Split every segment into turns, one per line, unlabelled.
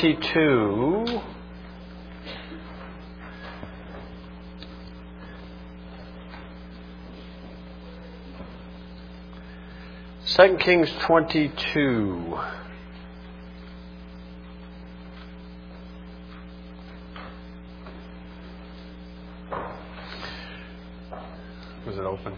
22. Second Kings 22. Was it open?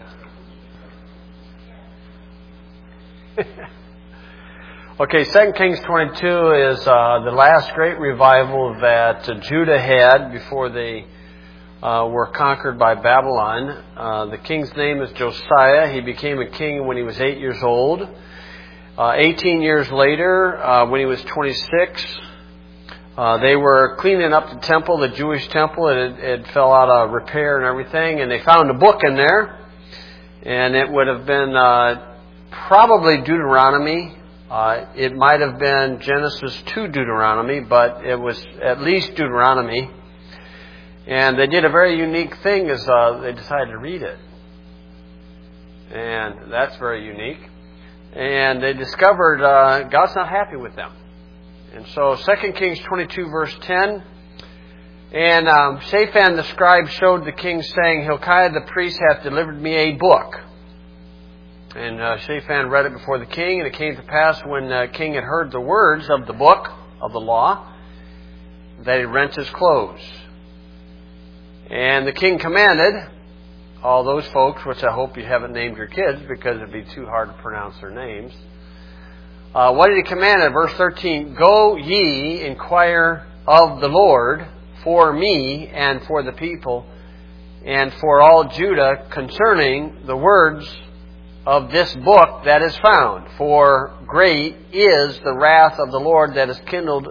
Okay, 2 Kings 22 is the last great revival that Judah had before they were conquered by Babylon. The king's name is Josiah. He became a king when he was 8 years old. 18 years later, when he was 26, they were cleaning up the temple, the Jewish temple. It fell out of repair and everything, and they found a book in there, and it would have been probably Deuteronomy. It might have been Genesis to Deuteronomy, but it was at least Deuteronomy. And they did a very unique thing is they decided to read it. And that's very unique. And they discovered God's not happy with them. And so 2 Kings 22 verse 10. And Shaphan the scribe showed the king, saying, Hilkiah the priest hath delivered me a book. And Shaphan read it before the king. And it came to pass when the king had heard the words of the book of the law, that he rent his clothes. And the king commanded all those folks, which I hope you haven't named your kids because it'd be too hard to pronounce their names. What did he command in verse 13? Go ye, inquire of the Lord for me and for the people and for all Judah concerning the words of this book that is found. For great is the wrath of the Lord that is kindled,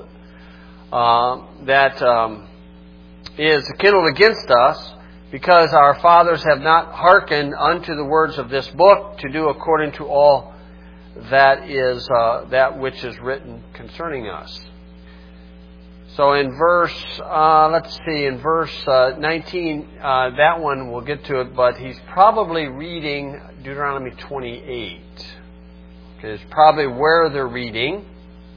is kindled against us, because our fathers have not hearkened unto the words of this book to do according to all that is that which is written concerning us. So in verse, in verse 19, that one we'll get to it, but he's probably reading Deuteronomy 28. Okay, it's probably where they're reading.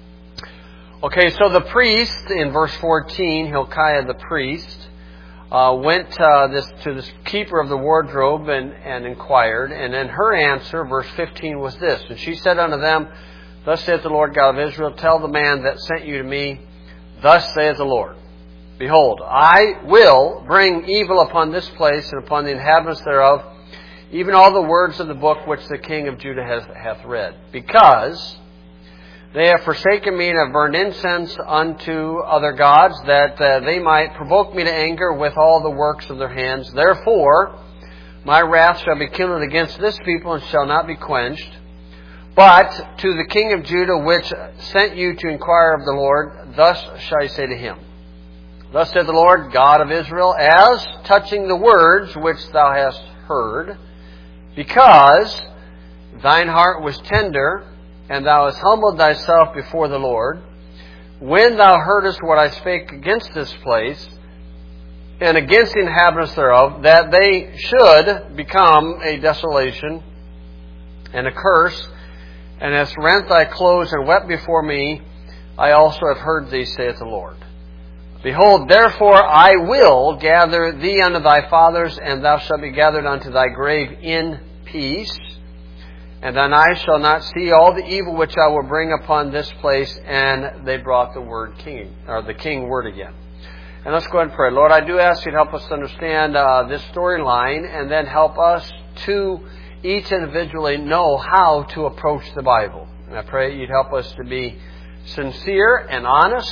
Okay, so the priest, in verse 14, Hilkiah the priest, went to this keeper of the wardrobe and inquired. And then her answer, verse 15, was this. And she said unto them, Thus saith the Lord God of Israel, Tell the man that sent you to me, Thus saith the Lord, Behold, I will bring evil upon this place and upon the inhabitants thereof, even all the words of the book which the king of Judah hath read. Because they have forsaken me and have burned incense unto other gods, that they might provoke me to anger with all the works of their hands. Therefore, my wrath shall be kindled against this people and shall not be quenched. But to the king of Judah, which sent you to inquire of the Lord, thus shall I say to him, Thus saith the Lord God of Israel, as touching the words which thou hast heard, because thine heart was tender, and thou hast humbled thyself before the Lord, when thou heardest what I spake against this place, and against the inhabitants thereof, that they should become a desolation and a curse, and hast rent thy clothes and wept before me, I also have heard thee, saith the Lord. Behold, therefore I will gather thee unto thy fathers, and thou shalt be gathered unto thy grave in peace. And thine eyes shall not see all the evil which I will bring upon this place. And they brought the word king, or the king word again. And let's go ahead and pray. Lord, I do ask you to help us understand this storyline, and then help us to each individually know how to approach the Bible. And I pray you'd help us to be sincere and honest,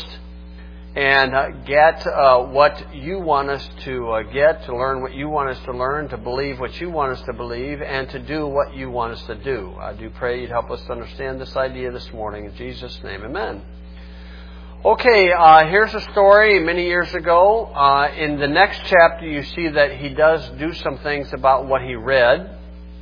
and get what you want us to get, to learn what you want us to learn, to believe what you want us to believe, and to do what you want us to do. I do pray you'd help us to understand this idea this morning. In Jesus' name, amen. Okay, here's a story many years ago. In the next chapter, you see that he does do some things about what he read.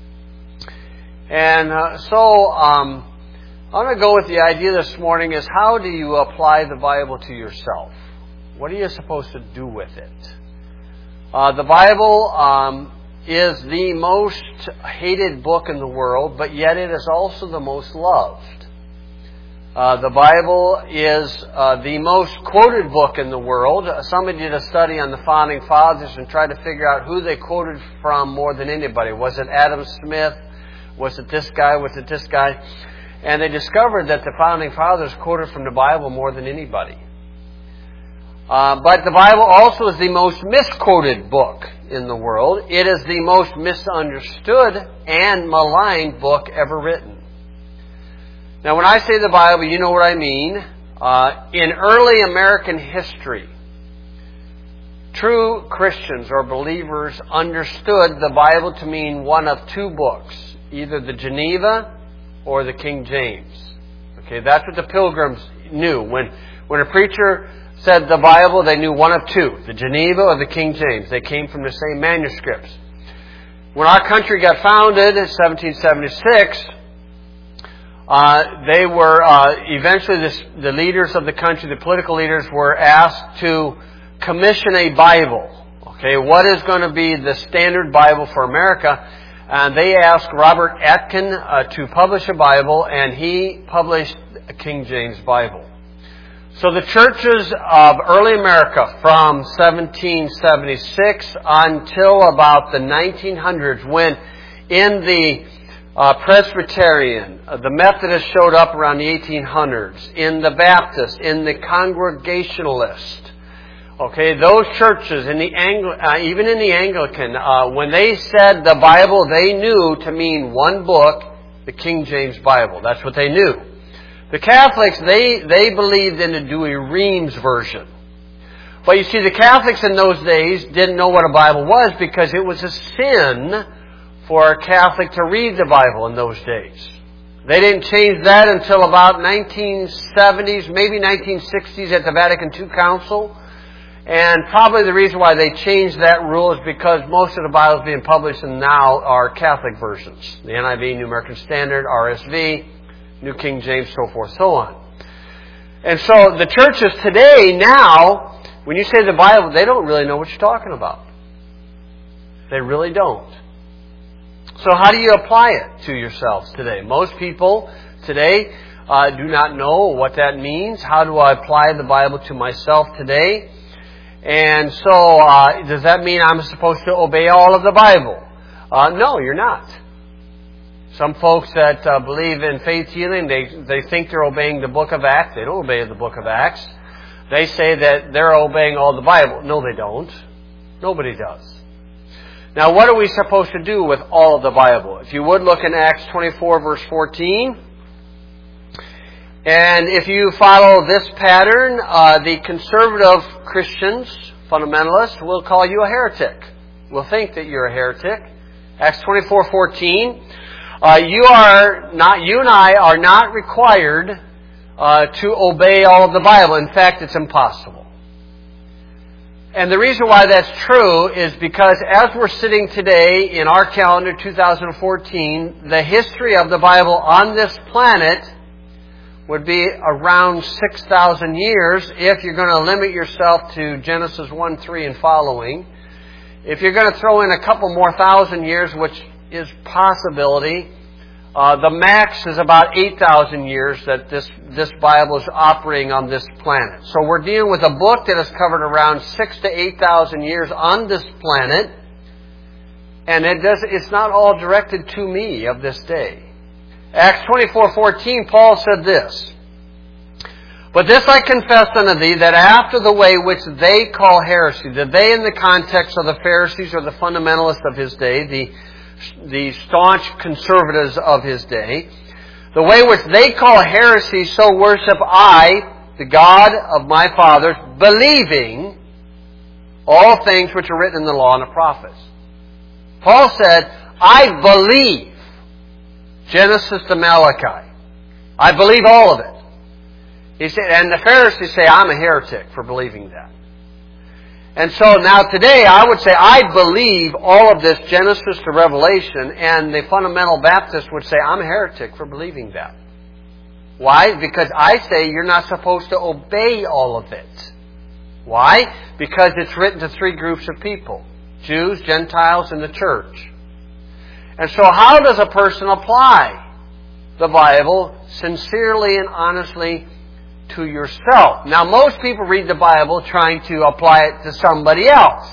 And I'm going to go with the idea this morning is, how do you apply the Bible to yourself? What are you supposed to do with it? The Bible is the most hated book in the world, but yet it is also the most loved. The Bible is the most quoted book in the world. Somebody did a study on the Founding Fathers and tried to figure out who they quoted from more than anybody. Was it Adam Smith? Was it this guy? Was it this guy? And they discovered that the Founding Fathers quoted from the Bible more than anybody. But the Bible also is the most misquoted book in the world. It is the most misunderstood and maligned book ever written. Now, when I say the Bible, you know what I mean. In early American history, true Christians or believers understood the Bible to mean one of two books, either the Geneva or the King James. Okay, that's what the Pilgrims knew. When a preacher said the Bible, they knew one of two, the Geneva or the King James. They came from the same manuscripts. When our country got founded in 1776, they were eventually the leaders of the country, the political leaders, were asked to commission a Bible. Okay, what is going to be the standard Bible for America? And they asked Robert Aitken to publish a Bible, and he published a King James Bible. So the churches of early America from 1776 until about the 1900s, when in the Presbyterian, the Methodists showed up around the 1800s, in the Baptist, in the Congregationalist. Okay, those churches, in the even in the Anglican, when they said the Bible, they knew to mean one book, the King James Bible. That's what they knew. The Catholics, they believed in the Douay-Rheims version. But you see, the Catholics in those days didn't know what a Bible was because it was a sin for a Catholic to read the Bible in those days. They didn't change that until about 1970s, maybe 1960s at the Vatican II Council. And probably the reason why they changed that rule is because most of the Bibles being published now are Catholic versions. The NIV, New American Standard, RSV, New King James, so forth, so on. And so the churches today now, when you say the Bible, they don't really know what you're talking about. They really don't. So how do you apply it to yourselves today? Most people today do not know what that means. How do I apply the Bible to myself today? And so, does that mean I'm supposed to obey all of the Bible? No, you're not. Some folks that believe in faith healing, they think they're obeying the book of Acts. They don't obey the book of Acts. They say that they're obeying all the Bible. No, they don't. Nobody does. Now, what are we supposed to do with all of the Bible? If you would look in Acts 24, verse 14. And if you follow this pattern, the conservative Christians, fundamentalists, will call you a heretic. Will think that you're a heretic. Acts 24:14. You and I are not required to obey all of the Bible. In fact, it's impossible. And the reason why that's true is because as we're sitting today in our calendar, 2014, the history of the Bible on this planet would be around 6,000 years if you're going to limit yourself to Genesis 1, 3 and following. If you're going to throw in a couple more thousand years, which is possibility, the max is about 8,000 years that this Bible is operating on this planet. So we're dealing with a book that has covered around 6,000 to 8,000 years on this planet, and it's not all directed to me of this day. Acts 24:14, Paul said this, "But this I confess unto thee, that after the way which they call heresy," the they in the context of the Pharisees or the fundamentalists of his day, the staunch conservatives of his day, "the way which they call heresy, so worship I, the God of my fathers, believing all things which are written in the law and the prophets." Paul said, I believe Genesis to Malachi. I believe all of it. He said, and the Pharisees say, I'm a heretic for believing that. And so now today I would say I believe all of this Genesis to Revelation, and the fundamental Baptist would say I'm a heretic for believing that. Why? Because I say you're not supposed to obey all of it. Why? Because it's written to three groups of people: Jews, Gentiles, and the church. And so how does a person apply the Bible sincerely and honestly to yourself. Now, most people read the Bible trying to apply it to somebody else.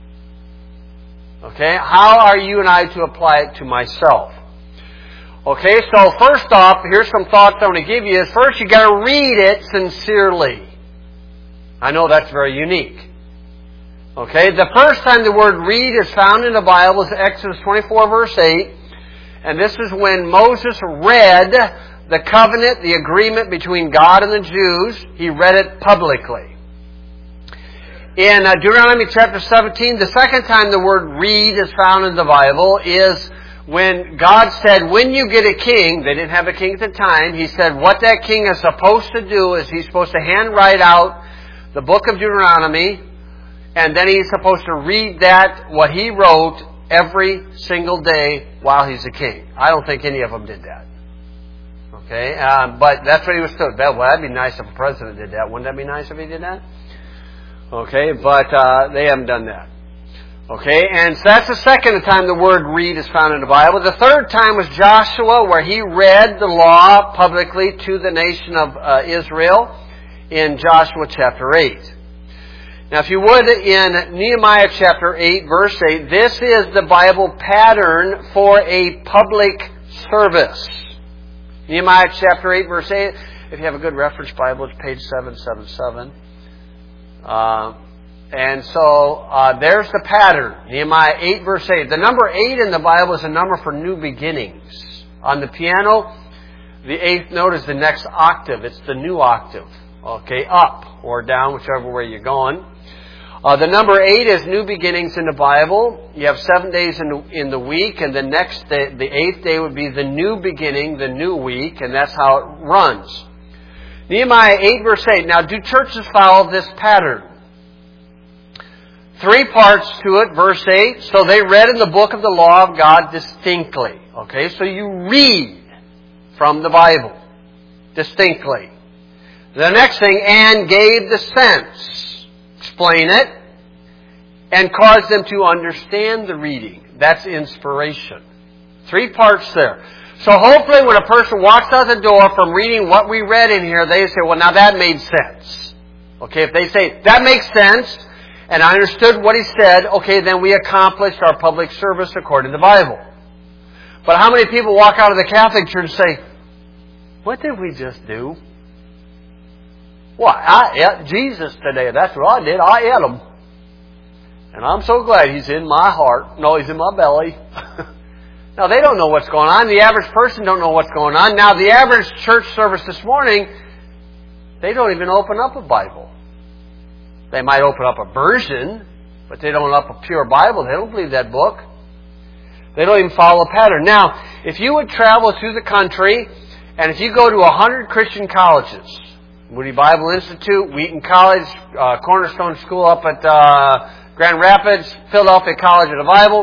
Okay? How are you and I to apply it to myself? Okay, so first off, here's some thoughts I want to give you. First, you got to read it sincerely. I know that's very unique. Okay, the first time the word read is found in the Bible is Exodus 24, verse 8. And this is when Moses read the covenant, the agreement between God and the Jews. He read it publicly. In Deuteronomy chapter 17, the second time the word read is found in the Bible is when God said, when you get a king, they didn't have a king at the time, He said what that king is supposed to do is he's supposed to handwrite out the book of Deuteronomy, and then he's supposed to read that, what he wrote, every single day while he's a king. I don't think any of them did that. Okay, but that's what he was told. Well, that'd be nice if a president did that. Wouldn't that be nice if he did that? Okay, but they haven't done that. Okay, and so that's the second time the word read is found in the Bible. The third time was Joshua, where he read the law publicly to the nation of Israel in Joshua chapter 8. Now, if you would, in Nehemiah chapter 8, verse 8, this is the Bible pattern for a public service. Nehemiah chapter 8, verse 8. If you have a good reference Bible, it's page 777. And so, there's the pattern. Nehemiah 8, verse 8. The number 8 in the Bible is a number for new beginnings. On the piano, the 8th note is the next octave. It's the new octave. Okay, up or down, whichever way you're going. The number 8 is new beginnings in the Bible. You have 7 days in the week, and the next day, the 8th day would be the new beginning, the new week, and that's how it runs. Nehemiah 8, verse 8. Now, do churches follow this pattern? 3 parts to it, verse 8. So they read in the book of the law of God distinctly. Okay, so you read from the Bible distinctly. The next thing, and gave the sense. Explain it. And caused them to understand the reading. That's inspiration. 3 parts there. So hopefully when a person walks out the door from reading what we read in here, they say, well, now that made sense. Okay, if they say, that makes sense, and I understood what he said, okay, then we accomplished our public service according to the Bible. But how many people walk out of the Catholic Church and say, what did we just do? Well, I ate Jesus today. That's what I did. I ate him. And I'm so glad He's in my heart. No, He's in my belly. Now, they don't know what's going on. The average person don't know what's going on. Now, the average church service this morning, they don't even open up a Bible. They might open up a version, but they don't open up a pure Bible. They don't believe that book. They don't even follow a pattern. Now, if you would travel through the country, and if you go to 100 Christian colleges, Moody Bible Institute, Wheaton College, Cornerstone School up at Grand Rapids, Philadelphia College of the Bible,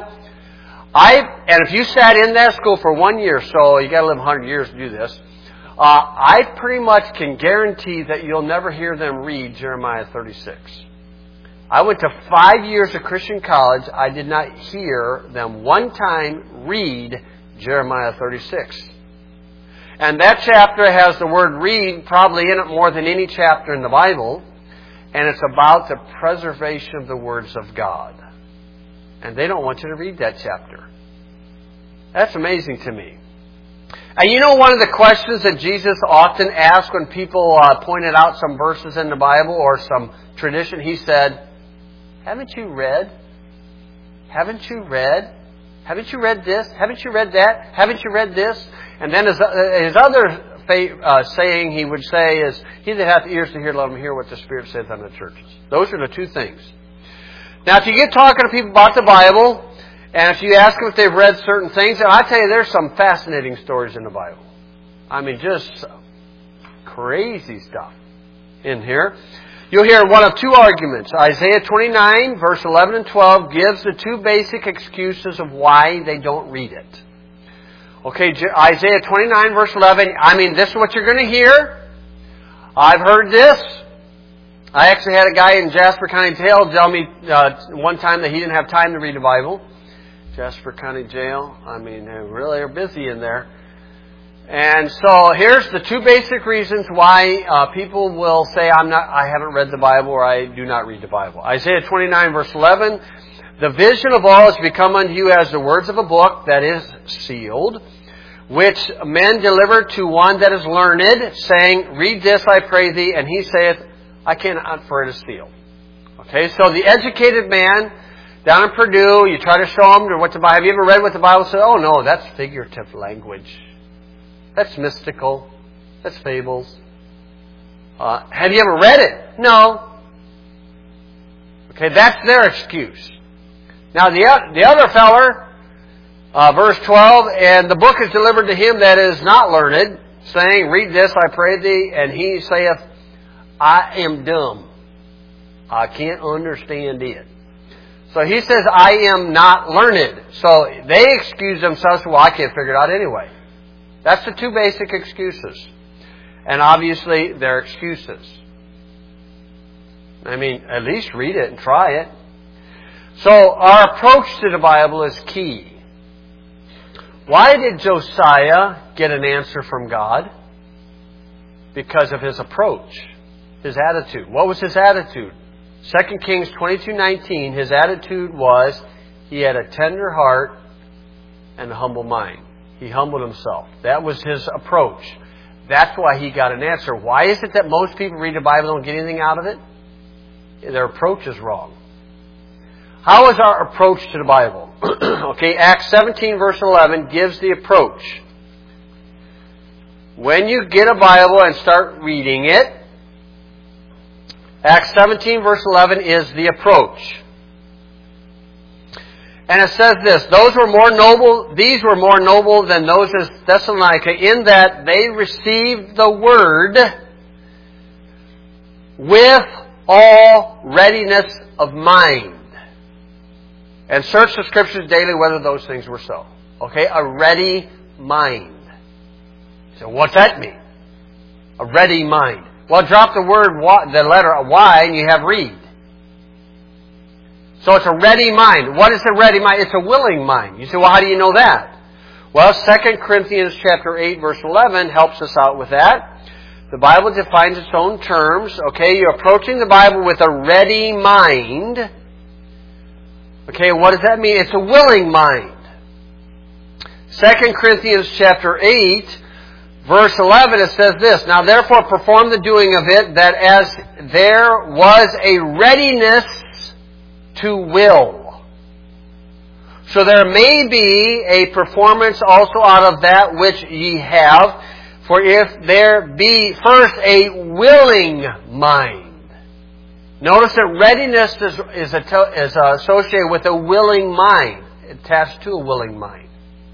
and if you sat in that school for 1 year, so you got to live 100 years to do this, I pretty much can guarantee that you'll never hear them read Jeremiah 36. I went to 5 years of Christian college. I did not hear them one time read Jeremiah 36. And that chapter has the word read probably in it more than any chapter in the Bible. And it's about the preservation of the words of God. And they don't want you to read that chapter. That's amazing to me. And you know one of the questions that Jesus often asked when people pointed out some verses in the Bible or some tradition? He said, haven't you read? Haven't you read? Haven't you read this? Haven't you read that? Haven't you read this? And then his other saying he would say is, he that hath ears to hear, let him hear what the Spirit saith unto the churches. Those are the 2 things. Now, if you get talking to people about the Bible, and if you ask them if they've read certain things, and I tell you, there's some fascinating stories in the Bible. I mean, just crazy stuff in here. You'll hear one of 2 arguments. Isaiah 29, verse 11 and 12, gives the 2 basic excuses of why they don't read it. Okay, Isaiah 29, verse 11, I mean, this is what you're going to hear. I've heard this. I actually had a guy in Jasper County Jail tell me one time that he didn't have time to read the Bible. Jasper County Jail, I mean, they really are busy in there. And so here's the two basic reasons why people will say, I haven't read the Bible, or I do not read the Bible. Isaiah 29 verse 11, the vision of all has become unto you as the words of a book that is sealed, which men deliver to one that is learned, saying, read this, I pray thee, and he saith, I cannot, for it is sealed. Okay, so the educated man down in Purdue, you try to show him what the Bible, have you ever read what the Bible says? Oh no, that's figurative language. That's mystical. That's fables. Have you ever read it? No. Okay, that's their excuse. Now the other feller, verse 12, and the book is delivered to him that is not learned, saying, read this, I pray thee, and he saith, I am dumb. I can't understand it. So he says, I am not learned. So they excuse themselves, well, I can't figure it out anyway. That's the two basic excuses. And obviously, they're excuses. I mean, at least read it and try it. So our approach to the Bible is key. Why did Josiah get an answer from God? Because of his approach, his attitude. What was his attitude? 2 Kings 22:19, his attitude was he had a tender heart and a humble mind. He humbled himself. That was his approach. That's why he got an answer. Why is it that most people read the Bible and don't get anything out of it? Their approach is wrong. How is our approach to the Bible? Okay, Acts 17 verse 11 gives the approach. When you get a Bible and start reading it, Acts 17 verse 11 is the approach. And it says this, these were more noble than those of Thessalonica, in that they received the word with all readiness of mind, and searched the Scriptures daily whether those things were so. Okay, a ready mind. So what's that mean? A ready mind. Well, drop the letter Y and you have read. So it's a ready mind. What is a ready mind? It's a willing mind. You say, well, how do you know that? Well, 2 Corinthians chapter 8 verse 11 helps us out with that. The Bible defines its own terms. Okay, you're approaching the Bible with a ready mind. Okay, what does that mean? It's a willing mind. 2 Corinthians chapter 8 verse 11, it says this, now therefore perform the doing of it, that as there was a readiness to will, so there may be a performance also out of that which ye have. For if there be first a willing mind. Notice that readiness is associated with a willing mind, attached to a willing mind.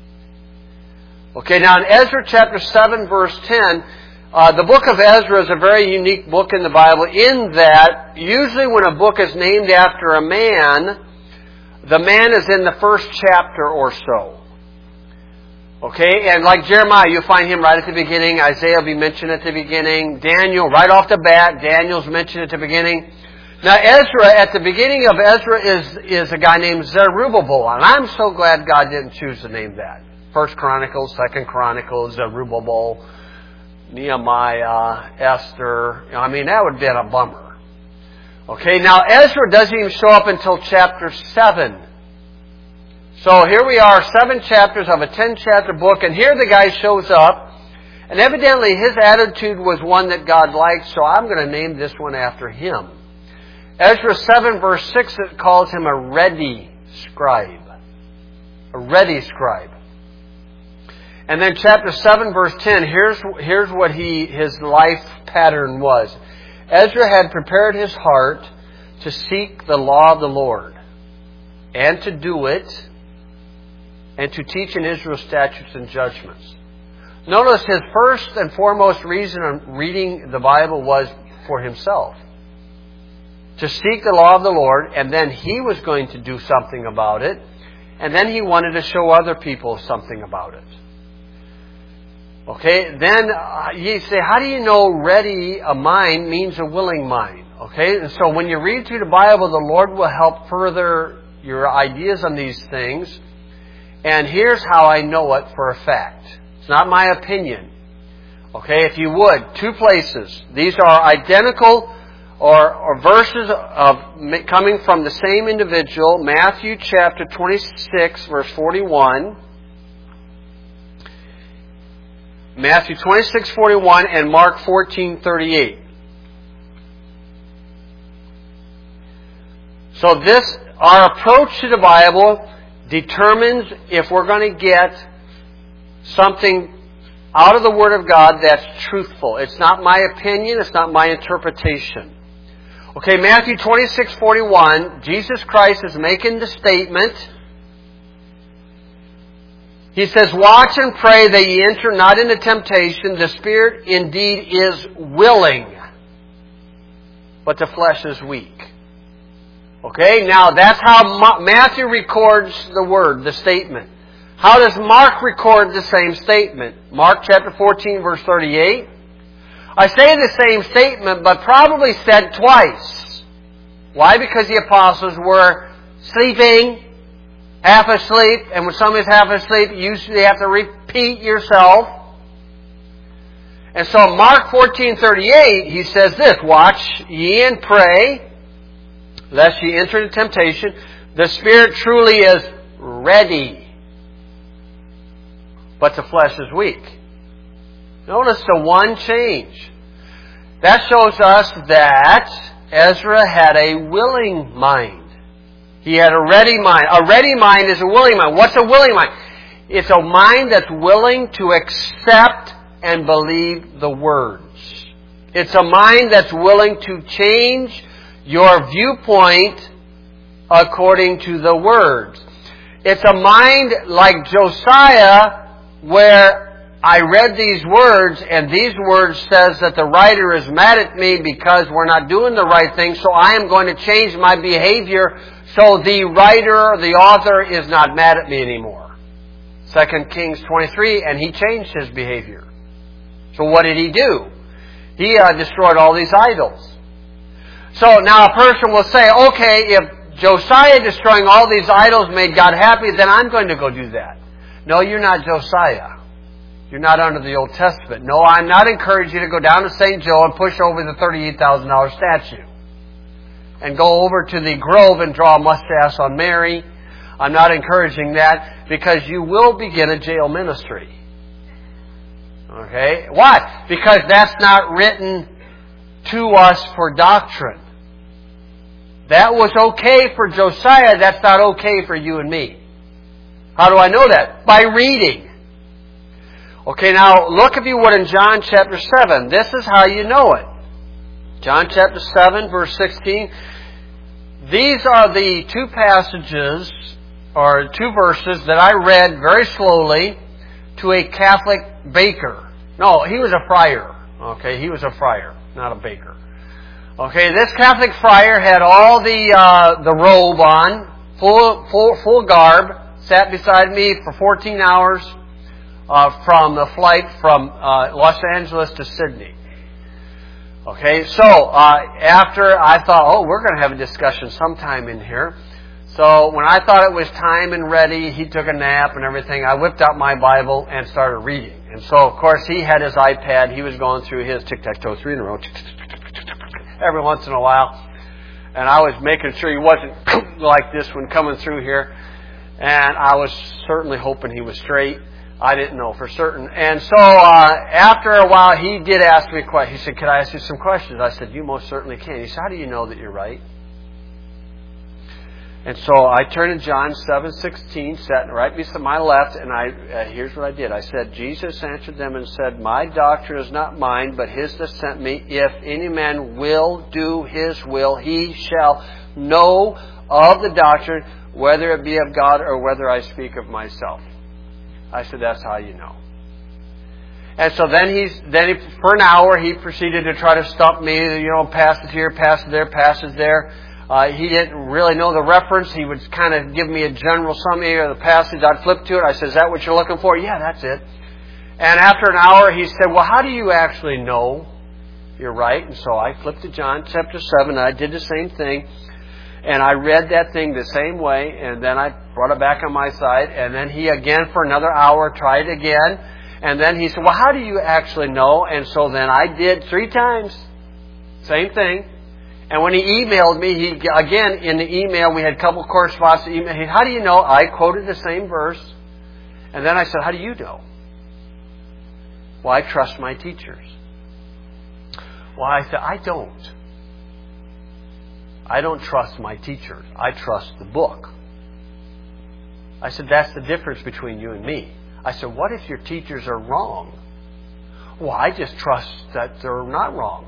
Okay, now in Ezra chapter 7 verse 10, the book of Ezra is a very unique book in the Bible in that usually when a book is named after a man, the man is in the first chapter or so. Okay, and like Jeremiah, you'll find him right at the beginning. Isaiah will be mentioned at the beginning. Daniel, right off the bat, Daniel's mentioned at the beginning. Now Ezra, at the beginning of Ezra is a guy named Zerubbabel, and I'm so glad God didn't choose to name that. 1 Chronicles, 2 Chronicles, Zerubbabel, Nehemiah, Esther. I mean, that would have been a bummer. Okay, now Ezra doesn't even show up until chapter 7. So here we are, 7 chapters of a 10-chapter book, and here the guy shows up, and evidently his attitude was one that God liked, so I'm going to name this one after him. Ezra 7 verse 6, it calls him a ready scribe. A ready scribe. And then chapter 7 verse 10, here's what his life pattern was. Ezra had prepared his heart to seek the law of the Lord, and to do it, and to teach in Israel statutes and judgments. Notice his first and foremost reason of reading the Bible was for himself. To seek the law of the Lord, and then he was going to do something about it, and then he wanted to show other people something about it. Okay, then you say, how do you know ready a mind means a willing mind? Okay, and so when you read through the Bible, the Lord will help further your ideas on these things. And here's how I know it for a fact. It's not my opinion. Okay, if you would, 2 places. These are identical or verses of coming from the same individual. Matthew chapter 26, verse 41. Matthew 26:41 and Mark 14:38. So this, our approach to the Bible determines if we're going to get something out of the Word of God that's truthful. It's not my opinion, it's not my interpretation. Okay, Matthew 26:41, Jesus Christ is making the statement. He says, "Watch and pray that ye enter not into temptation. The spirit indeed is willing, but the flesh is weak." Okay, now that's how Matthew records the word, the statement. How does Mark record the same statement? Mark chapter 14, verse 38. I say the same statement, but probably said twice. Why? Because the apostles were sleeping, half asleep, and when somebody's half asleep, you usually have to repeat yourself. And so Mark 14:38, he says this, "Watch ye and pray, lest ye enter into temptation. The spirit truly is ready, but the flesh is weak." Notice the one change. That shows us that Ezra had a willing mind. He had a ready mind. A ready mind is a willing mind. What's a willing mind? It's a mind that's willing to accept and believe the words. It's a mind that's willing to change your viewpoint according to the words. It's a mind like Josiah, where I read these words, and these words says that the writer is mad at me because we're not doing the right thing, so I am going to change my behavior so the writer, the author, is not mad at me anymore. 2 Kings 23, and he changed his behavior. So what did he do? He destroyed all these idols. So now a person will say, okay, if Josiah destroying all these idols made God happy, then I'm going to go do that. No, you're not Josiah. You're not under the Old Testament. No, I'm not encouraging you to go down to St. Joe and push over the $38,000 statue. And go over to the Grove and draw a mustache on Mary. I'm not encouraging that, because you will begin a jail ministry. Okay? Why? Because that's not written to us for doctrine. That was okay for Josiah. That's not okay for you and me. How do I know that? By reading. Okay, now look, if you would, in John chapter 7. This is how you know it. John chapter 7, verse 16. These are the 2 passages, or 2 verses, that I read very slowly to a Catholic baker. No, he was a friar. Okay, he was a friar, not a baker. Okay, this Catholic friar had all the robe on, full garb, sat beside me for 14 hours from the flight from Los Angeles to Sydney. Okay, so after I thought, we're going to have a discussion sometime in here. So when I thought it was time and ready, he took a nap and everything, I whipped out my Bible and started reading. And so, of course, he had his iPad. He was going through his tic-tac-toe 3 in a row, every once in a while. And I was making sure he wasn't like this one coming through here. And I was certainly hoping he was straight. I didn't know for certain. And so after a while, he did ask me a question. He said, "Could I ask you some questions?" I said, "You most certainly can." He said, "How do you know that you're right?" And so I turned to John 7:16, sat right beside my left, and here's what I did. I said, "Jesus answered them and said, My doctrine is not mine, but his that sent me. If any man will do his will, he shall know of the doctrine, whether it be of God or whether I speak of myself." I said, "That's how you know." And so then for an hour, he proceeded to try to stump me, passage here, passage there, passage there. He didn't really know the reference. He would kind of give me a general summary of the passage. I'd flip to it. I said, "Is that what you're looking for?" "Yeah, that's it." And after an hour, he said, "Well, how do you actually know you're right?" And so I flipped to John chapter 7, and I did the same thing. And I read that thing the same way, and then I brought it back on my side. And then he again, for another hour, tried again. And then he said, well, how do you actually know? And so then I did 3 times. Same thing. And when he emailed me, again, in the email, we had a couple correspondence. How do you know? I quoted the same verse. And then I said, how do you know? Well, I trust my teachers. Well, I said, I don't. I don't trust my teachers. I trust the book. I said, that's the difference between you and me. I said, what if your teachers are wrong? Well, I just trust that they're not wrong.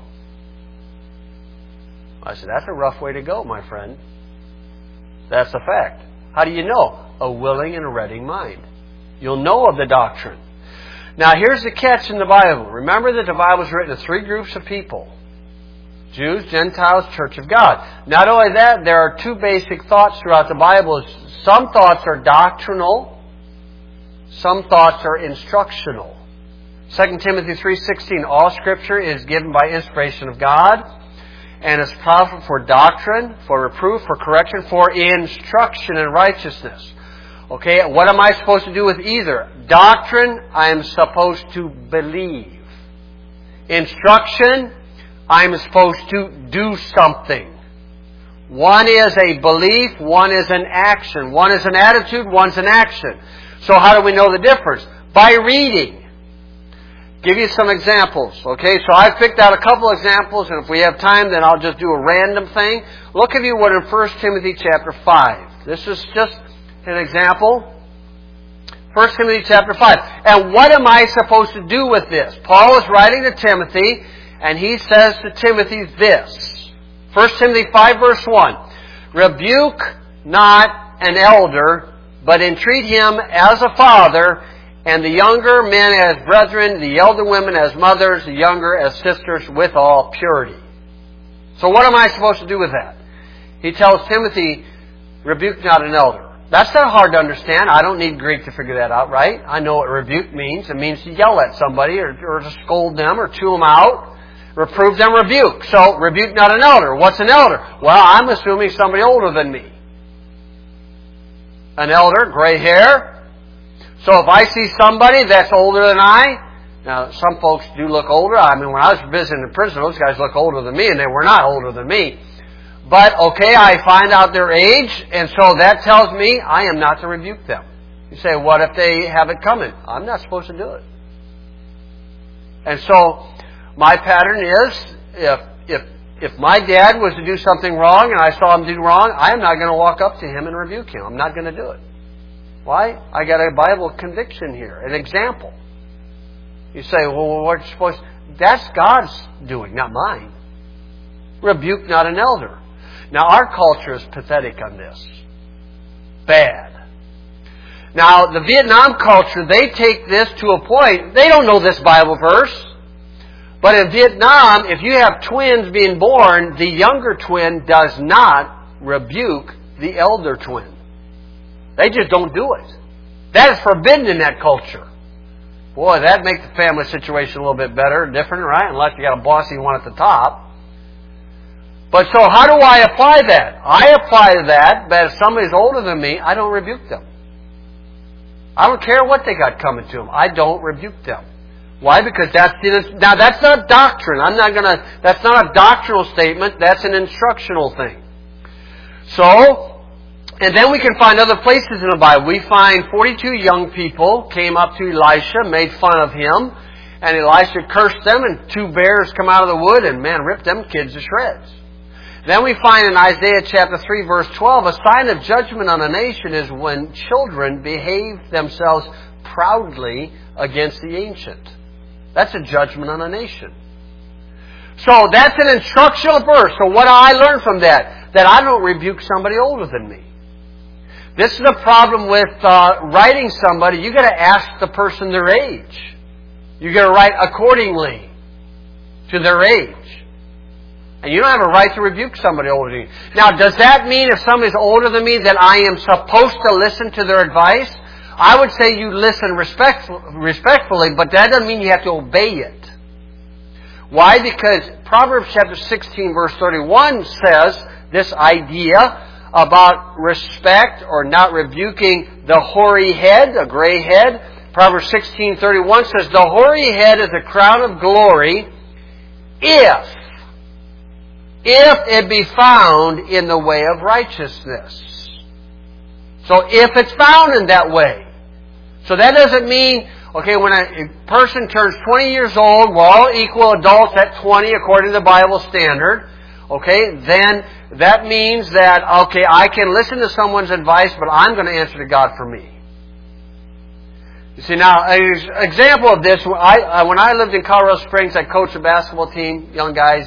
I said, that's a rough way to go, my friend. That's a fact. How do you know? A willing and a ready mind. You'll know of the doctrine. Now, here's the catch in the Bible. Remember that the Bible is written to 3 groups of people. Jews, Gentiles, Church of God. Not only that, there are 2 basic thoughts throughout the Bible. Some thoughts are doctrinal. Some thoughts are instructional. 2 Timothy 3:16, all Scripture is given by inspiration of God and is profitable for doctrine, for reproof, for correction, for instruction in righteousness. Okay, what am I supposed to do with either? Doctrine, I am supposed to believe. Instruction, I am supposed to do something. One is a belief, one is an action. One is an attitude, one's an action. So how do we know the difference? By reading. Give you some examples. Okay, so I've picked out a couple examples, and if we have time, then I'll just do a random thing. Look if you would in 1 Timothy chapter 5. This is just an example. 1 Timothy chapter 5. And what am I supposed to do with this? Paul is writing to Timothy, and he says to Timothy this. 1 Timothy 5 verse 1. Rebuke not an elder, but entreat him as a father, and the younger men as brethren, the elder women as mothers, the younger as sisters, with all purity. So what am I supposed to do with that? He tells Timothy, rebuke not an elder. That's not hard to understand. I don't need Greek to figure that out, right? I know what rebuke means. It means to yell at somebody or to scold them or chew them out. Reprove them, rebuke. So, rebuke not an elder. What's an elder? Well, I'm assuming somebody older than me. An elder, gray hair. So if I see somebody that's older than now some folks do look older. I mean, when I was visiting in prison, those guys look older than me, and they were not older than me. But, okay, I find out their age, and so that tells me I am not to rebuke them. You say, what if they have it coming? I'm not supposed to do it. And so, my pattern is, if my dad was to do something wrong and I saw him do wrong, I am not going to walk up to him and rebuke him. I'm not going to do it. Why? I got a Bible conviction here, an example. You say, well, what's supposed to... That's God's doing, not mine. Rebuke not an elder. Now, our culture is pathetic on this. Bad. Now, the Vietnam culture, they take this to a point. They don't know this Bible verse. But in Vietnam, if you have twins being born, the younger twin does not rebuke the elder twin. They just don't do it. That is forbidden in that culture. Boy, that makes the family situation a little bit better, different, right? Unless you got a bossy one at the top. But so how do I apply that? I apply that if somebody's older than me, I don't rebuke them. I don't care what they got coming to them. I don't rebuke them. Why? Because that's not doctrine. That's not a doctrinal statement. That's an instructional thing. So, and then we can find other places in the Bible. We find 42 young people came up to Elisha, made fun of him, and Elisha cursed them, and 2 bears come out of the wood, and man, ripped them kids to shreds. Then we find in Isaiah chapter 3 verse 12, a sign of judgment on a nation is when children behave themselves proudly against the ancient. That's a judgment on a nation. So that's an instructional verse. So what do I learn from that? That I don't rebuke somebody older than me. This is the problem with writing somebody. You've got to ask the person their age. You've got to write accordingly to their age. And you don't have a right to rebuke somebody older than you. Now, does that mean if somebody's older than me that I am supposed to listen to their advice? I would say you listen respectfully, but that doesn't mean you have to obey it. Why? Because Proverbs chapter 16 verse 31 says this idea about respect or not rebuking the hoary head, a gray head. Proverbs 16:31 says, the hoary head is a crown of glory if it be found in the way of righteousness. So if it's found in that way. So that doesn't mean, okay, when a person turns 20 years old, we're all equal adults at 20 according to the Bible standard. Okay, then that means that, okay, I can listen to someone's advice, but I'm going to answer to God for me. You see, now, an example of this, when I lived in Colorado Springs, I coached a basketball team, young guys,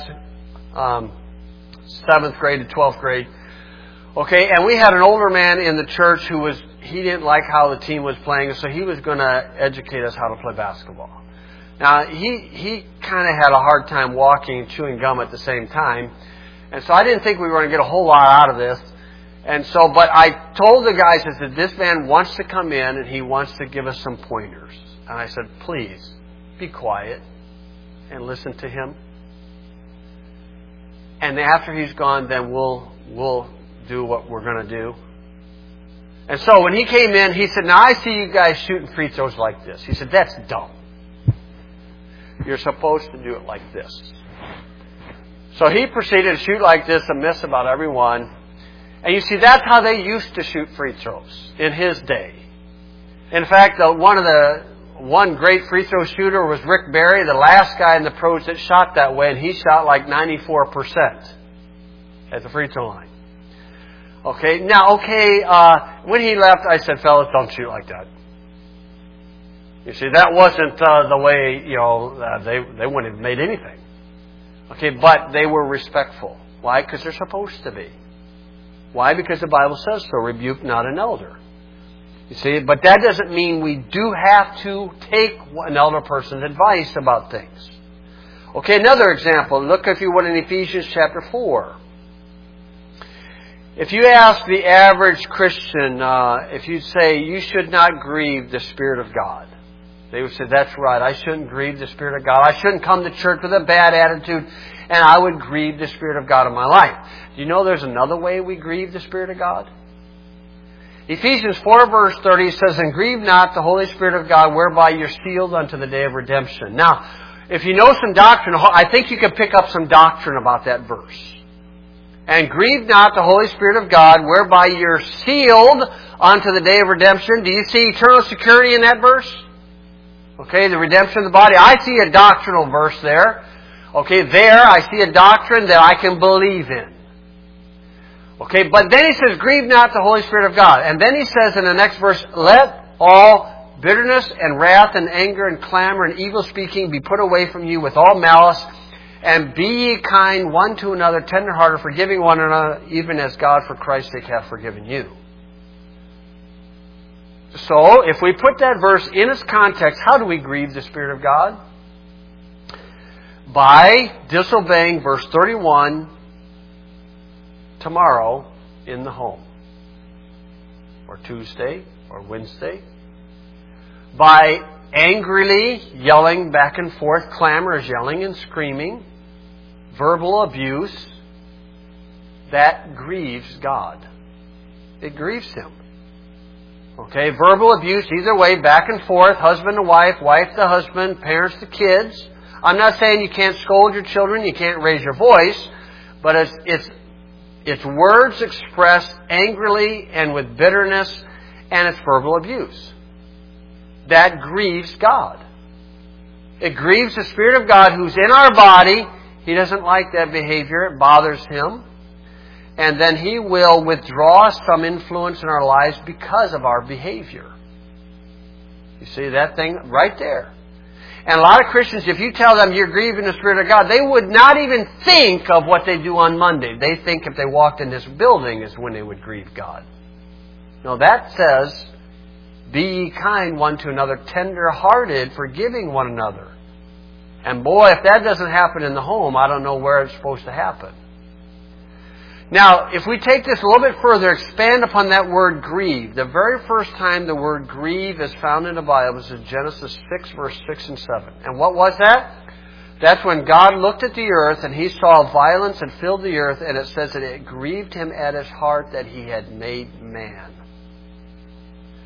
7th grade to 12th grade. Okay, and we had an older man in the church he didn't like how the team was playing, so he was going to educate us how to play basketball. Now, he kind of had a hard time walking and chewing gum at the same time. And so I didn't think we were going to get a whole lot out of this. And so, but I told the guys, I said, this man wants to come in and he wants to give us some pointers. And I said, please, be quiet and listen to him. And after he's gone, then we'll do what we're going to do. And so when he came in, he said, now I see you guys shooting free throws like this. He said, that's dumb. You're supposed to do it like this. So he proceeded to shoot like this, a miss about every one. And you see, that's how they used to shoot free throws in his day. In fact, one great free throw shooter was Rick Barry, the last guy in the pros that shot that way, and he shot like 94% at the free throw line. Okay, now, when he left, I said, fellas, don't shoot like that. You see, that wasn't the way, they wouldn't have made anything. Okay, but they were respectful. Why? Because they're supposed to be. Why? Because the Bible says so. Rebuke not an elder. You see, but that doesn't mean we do have to take an elder person's advice about things. Okay, another example. Look, if you would, in Ephesians chapter 4. If you ask the average Christian, if you say, you should not grieve the Spirit of God, they would say, that's right, I shouldn't grieve the Spirit of God. I shouldn't come to church with a bad attitude, and I would grieve the Spirit of God in my life. Do you know there's another way we grieve the Spirit of God? Ephesians 4 verse 30 says, and grieve not the Holy Spirit of God, whereby you're sealed unto the day of redemption. Now, if you know some doctrine, I think you can pick up some doctrine about that verse. And grieve not the Holy Spirit of God, whereby you're sealed unto the day of redemption. Do you see eternal security in that verse? Okay, the redemption of the body. I see a doctrinal verse there. Okay, there I see a doctrine that I can believe in. Okay, but then he says, grieve not the Holy Spirit of God. And then he says in the next verse, let all bitterness and wrath and anger and clamor and evil speaking be put away from you with all malice. And be ye kind one to another, tenderhearted, forgiving one another, even as God for Christ's sake hath forgiven you. So, if we put that verse in its context, how do we grieve the Spirit of God? By disobeying verse 31 tomorrow in the home. Or Tuesday, or Wednesday. By angrily yelling back and forth, clamor is yelling and screaming, verbal abuse, that grieves God. It grieves Him. Okay, verbal abuse, either way, back and forth, husband to wife to husband, parents to kids. I'm not saying you can't scold your children, you can't raise your voice, but it's words expressed angrily and with bitterness, and it's verbal abuse. That grieves God. It grieves the Spirit of God who's in our body. He doesn't like that behavior. It bothers Him. And then He will withdraw some influence in our lives because of our behavior. You see that thing right there. And a lot of Christians, if you tell them you're grieving the Spirit of God, they would not even think of what they do on Monday. They think if they walked in this building is when they would grieve God. No, that says, be ye kind one to another, tender-hearted, forgiving one another. And boy, if that doesn't happen in the home, I don't know where it's supposed to happen. Now, if we take this a little bit further, expand upon that word grieve. The very first time the word grieve is found in the Bible is in Genesis 6, verse 6 and 7. And what was that? That's when God looked at the earth and He saw violence had filled the earth, and it says that it grieved Him at His heart that He had made man.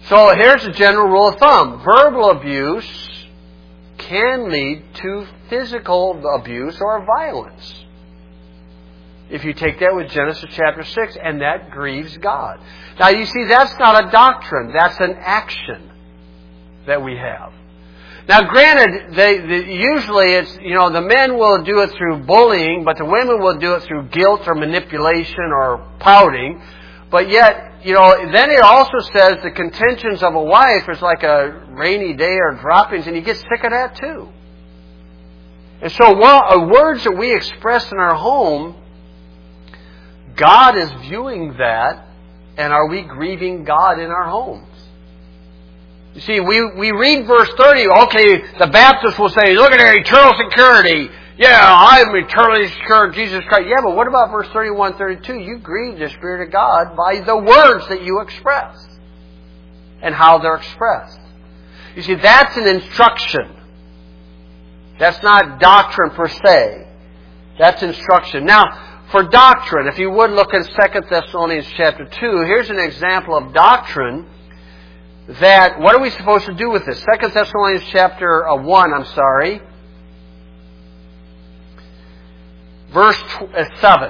So here's a general rule of thumb. Verbal abuse can lead to physical abuse or violence. If you take that with Genesis chapter 6, and that grieves God. Now you see, that's not a doctrine. That's an action that we have. Now granted, usually it's, the men will do it through bullying, but the women will do it through guilt or manipulation or pouting. But yet, then it also says the contentions of a wife is like a rainy day or droppings, and you get sick of that too. And so words that we express in our home, God is viewing that, and are we grieving God in our homes? You see, we read verse 30, okay, the Baptists will say, look at their eternal security. Yeah, I'm eternally secure in Jesus Christ. Yeah, but what about verse 31, 32? You grieve the Spirit of God by the words that you express and how they're expressed. You see, that's an instruction. That's not doctrine per se. That's instruction. Now, for doctrine, if you would look at 2 Thessalonians chapter 2, here's an example of doctrine that, what are we supposed to do with this? 2 Thessalonians chapter 1, verse 7.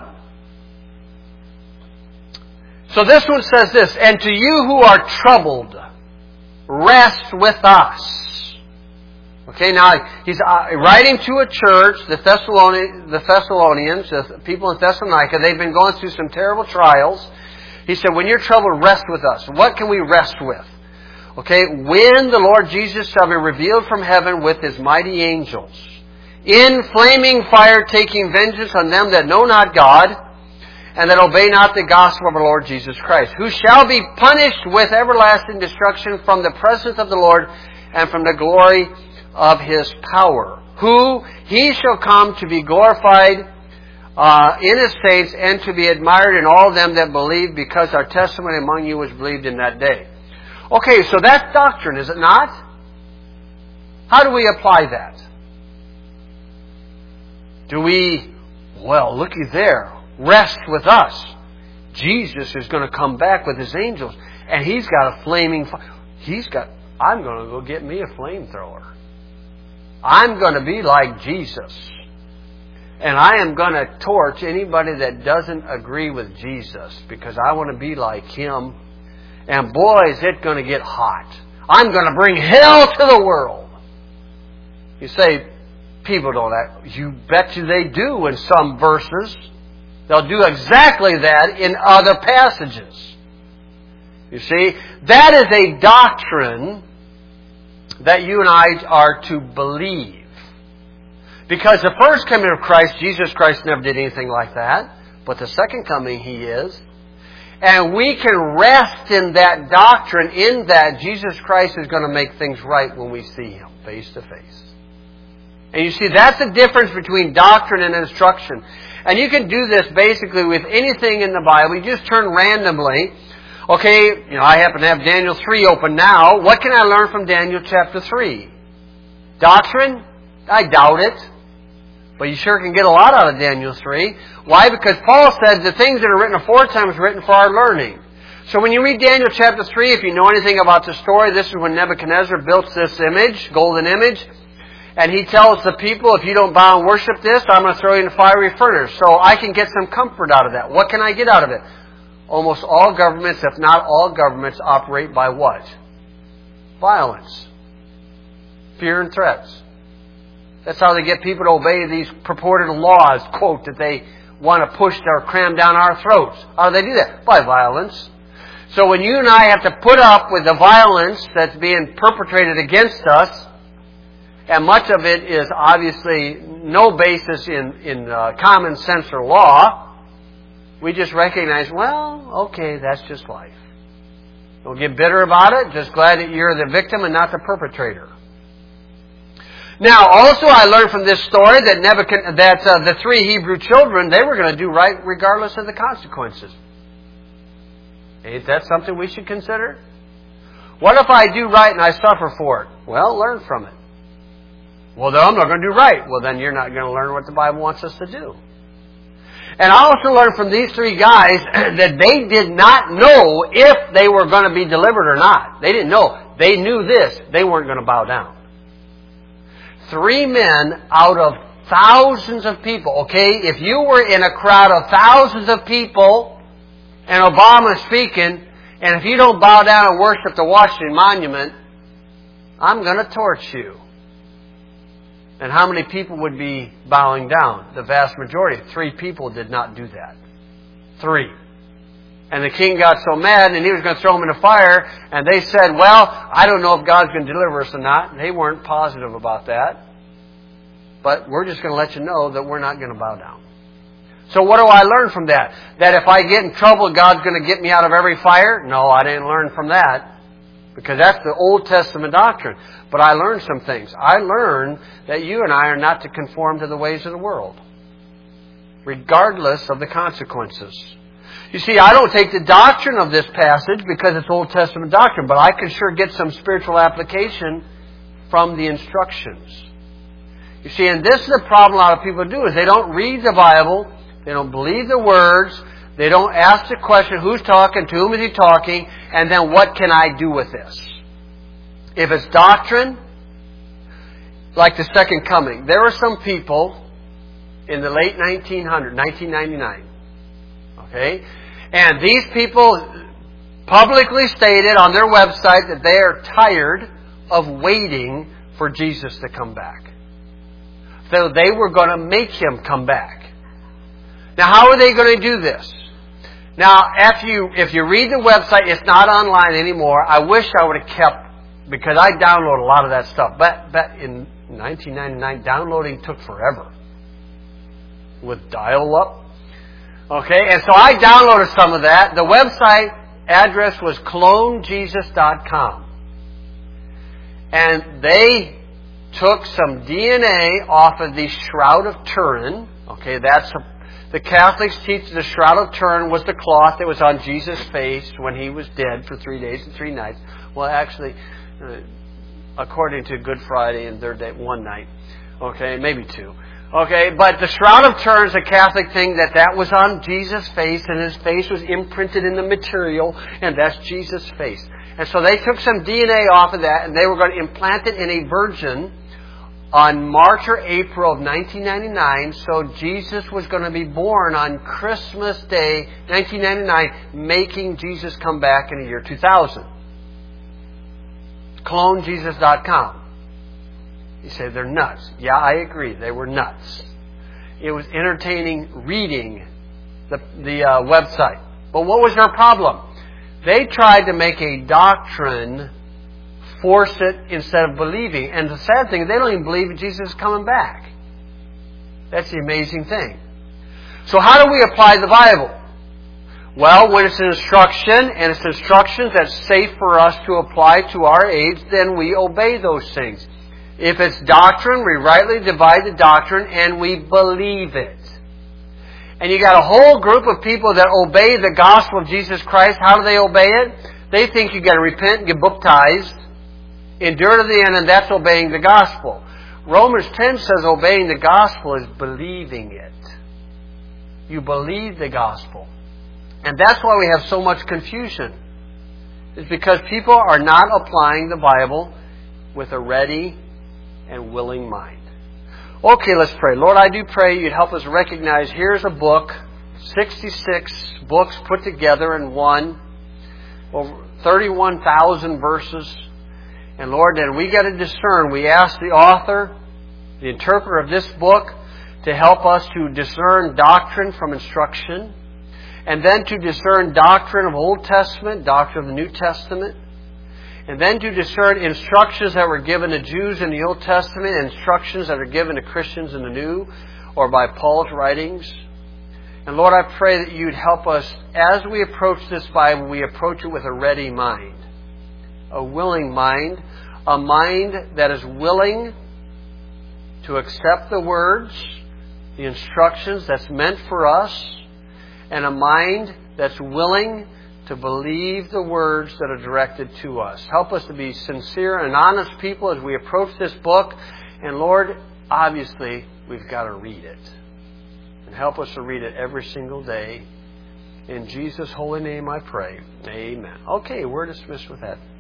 So this one says this, and to you who are troubled, rest with us. Okay, now he's writing to a church, the Thessalonians, the people in Thessalonica. They've been going through some terrible trials. He said, when you're troubled, rest with us. What can we rest with? Okay, when the Lord Jesus shall be revealed from heaven with His mighty angels, in flaming fire taking vengeance on them that know not God, and that obey not the gospel of our Lord Jesus Christ, who shall be punished with everlasting destruction from the presence of the Lord and from the glory of His power, who He shall come to be glorified in His saints and to be admired in all them that believe, because our testimony among you was believed in that day. Okay, so that's doctrine, is it not? How do we apply that? Do we, well, looky there, rest with us. Jesus is going to come back with His angels, and He's got a flaming fire. I'm going to go get me a flamethrower. I'm going to be like Jesus. And I am going to torch anybody that doesn't agree with Jesus, because I want to be like Him. And boy, is it going to get hot. I'm going to bring hell to the world. You say, people don't act. You bet you they do in some verses. They'll do exactly that in other passages. You see, that is a doctrine that you and I are to believe. Because the first coming of Christ, Jesus Christ never did anything like that. But the second coming, He is. And we can rest in that doctrine, in that Jesus Christ is going to make things right when we see Him face to face. And you see, that's the difference between doctrine and instruction. And you can do this basically with anything in the Bible. You just turn randomly. Okay, I happen to have Daniel 3 open now. What can I learn from Daniel chapter 3? Doctrine? I doubt it. But you sure can get a lot out of Daniel 3. Why? Because Paul said the things that are written aforetime is written for our learning. So when you read Daniel chapter 3, if you know anything about the story, this is when Nebuchadnezzar built this image, golden image. And he tells the people, if you don't bow and worship this, I'm going to throw you in a fiery furnace. So I can get some comfort out of that. What can I get out of it? Almost all governments, if not all governments, operate by what? Violence. Fear and threats. That's how they get people to obey these purported laws, quote, that they want to push or cram down our throats. How do they do that? By violence. So when you and I have to put up with the violence that's being perpetrated against us, and much of it is obviously no basis in common sense or law, we just recognize, well, okay, that's just life. Don't get bitter about it. Just glad that you're the victim and not the perpetrator. Now, also I learned from this story that the 3 Hebrew children, they were going to do right regardless of the consequences. Ain't that something we should consider? What if I do right and I suffer for it? Well, learn from it. Well, then I'm not going to do right. Well, then you're not going to learn what the Bible wants us to do. And I also learned from these three guys that they did not know if they were going to be delivered or not. They didn't know. They knew this. They weren't going to bow down. 3 men out of thousands of people. Okay, if you were in a crowd of thousands of people and Obama is speaking, and if you don't bow down and worship the Washington Monument, I'm going to torch you. And how many people would be bowing down? The vast majority. 3 people did not do that. 3. And the king got so mad and he was going to throw them in the fire. And they said, well, I don't know if God's going to deliver us or not. And they weren't positive about that. But we're just going to let you know that we're not going to bow down. So what do I learn from that? That if I get in trouble, God's going to get me out of every fire? No, I didn't learn from that. Because that's the Old Testament doctrine. But I learned some things. I learned that you and I are not to conform to the ways of the world, regardless of the consequences. You see, I don't take the doctrine of this passage because it's Old Testament doctrine, but I can sure get some spiritual application from the instructions. You see, and this is the problem a lot of people do, is they don't read the Bible, they don't believe the words, they don't ask the question, who's talking, to whom is he talking, and then what can I do with this? If it's doctrine, like the second coming, there were some people in the late 1999, okay? And these people publicly stated on their website that they are tired of waiting for Jesus to come back. So they were going to make Him come back. Now, how are they going to do this? Now, if you read the website, it's not online anymore. I wish I would have kept, because I downloaded a lot of that stuff. But in 1999, downloading took forever with dial-up. Okay, and so I downloaded some of that. The website address was clonejesus.com. And they took some DNA off of the Shroud of Turin. Okay, the Catholics teach the Shroud of Turin was the cloth that was on Jesus' face when He was dead for 3 days and 3 nights. Well, actually, according to Good Friday and third day, 1 night. Okay, maybe 2. Okay, but the Shroud of Turin is a Catholic thing that was on Jesus' face, and His face was imprinted in the material, and that's Jesus' face. And so they took some DNA off of that, and they were going to implant it in a virgin on March or April of 1999, so Jesus was going to be born on Christmas Day, 1999, making Jesus come back in the year 2000. CloneJesus.com. You say they're nuts. Yeah, I agree. They were nuts. It was entertaining reading the website. But what was their problem? They tried to make a doctrine force it instead of believing. And the sad thing is they don't even believe that Jesus is coming back. That's the amazing thing. So how do we apply the Bible? Well, when it's an instruction, and it's instructions that's safe for us to apply to our age, then we obey those things. If it's doctrine, we rightly divide the doctrine and we believe it. And you got a whole group of people that obey the gospel of Jesus Christ. How do they obey it? They think you got to repent and get baptized, endure to the end, and that's obeying the gospel. Romans 10 says obeying the gospel is believing it. You believe the gospel. And that's why we have so much confusion. It's because people are not applying the Bible with a ready and willing mind. Okay, let's pray. Lord, I do pray You'd help us recognize here's a book, 66 books put together in one, over 31,000 verses. And Lord, then we got to discern. We ask the author, the interpreter of this book, to help us to discern doctrine from instruction, and then to discern doctrine of Old Testament, doctrine of the New Testament, and then to discern instructions that were given to Jews in the Old Testament and instructions that are given to Christians in the New, or by Paul's writings. And Lord, I pray that You'd help us as we approach this Bible, we approach it with a ready mind, a willing mind, a mind that is willing to accept the words, the instructions that's meant for us, and a mind that's willing to believe the words that are directed to us. Help us to be sincere and honest people as we approach this book. And Lord, obviously, we've got to read it. And help us to read it every single day. In Jesus' holy name I pray. Amen. Okay, we're dismissed with that.